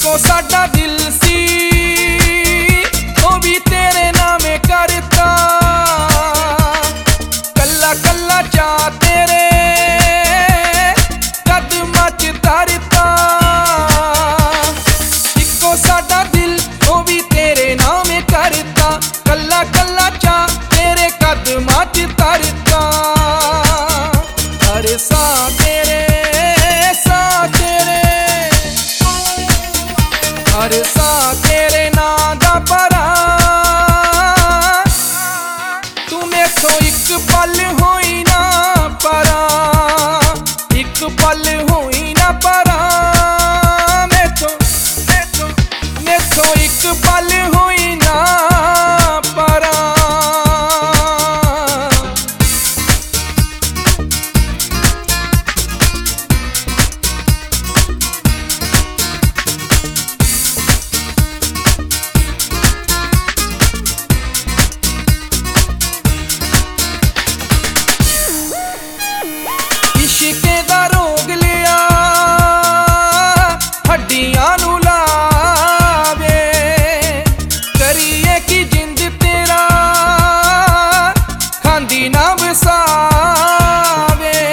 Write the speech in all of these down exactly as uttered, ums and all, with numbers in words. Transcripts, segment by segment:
इक्को साडा दिल सी ओ भी तेरे नामे करता, कल्ला कल्ला चा तेरे कदमां च धरता। इक्को साडा दिल ओ भी तेरे नामे करता, कल्ला कल्ला चा तेरे कदमां च धरता। हर सा तेरे सा तेरे हर सा तेरे नां दा भरा, तू मेथों इक पल होई ना परा, इक पल होई ना परा। मेथों मेथों मेथों इक पल होई ना परा। इश्के दा रोग लिया हड्डियां नू लावे, करिए कि जिंद तेरा खांदी ना वसावे।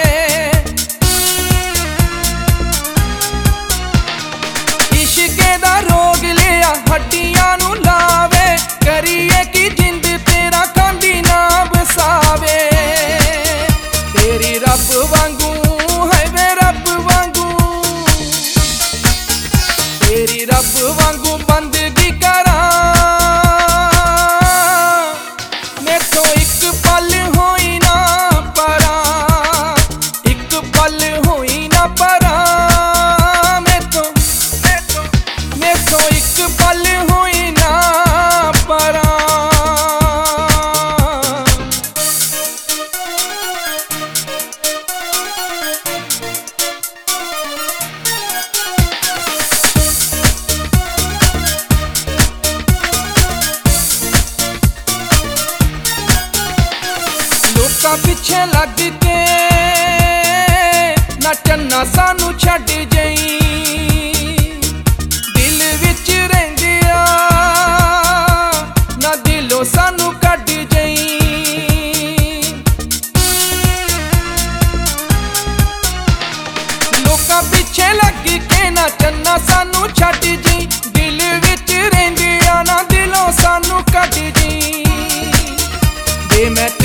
इश्के दा रोग लिया हड्डियां नू लावे, करिए कि जिंद तेरा खांदी ना वसावे। तेरी रब वांगू है वे रब वांगू, तेरी रब वांगू बंदगी करा। मेथों एक पल होई ना परा, एक पल होई ना परा। मेथों मेथों मेथों एक पल होई ना परा। लोकां पिछे लग के नचना सानू छड्ड जाई, दिल विच रहिंदिया ना दिलों सानू कढ जाई। लोकां पिछे लग के नचना सानू छड्ड जाई, दिल विच रहिंदिया ना दिलों सानू कढ जाई। दे मैं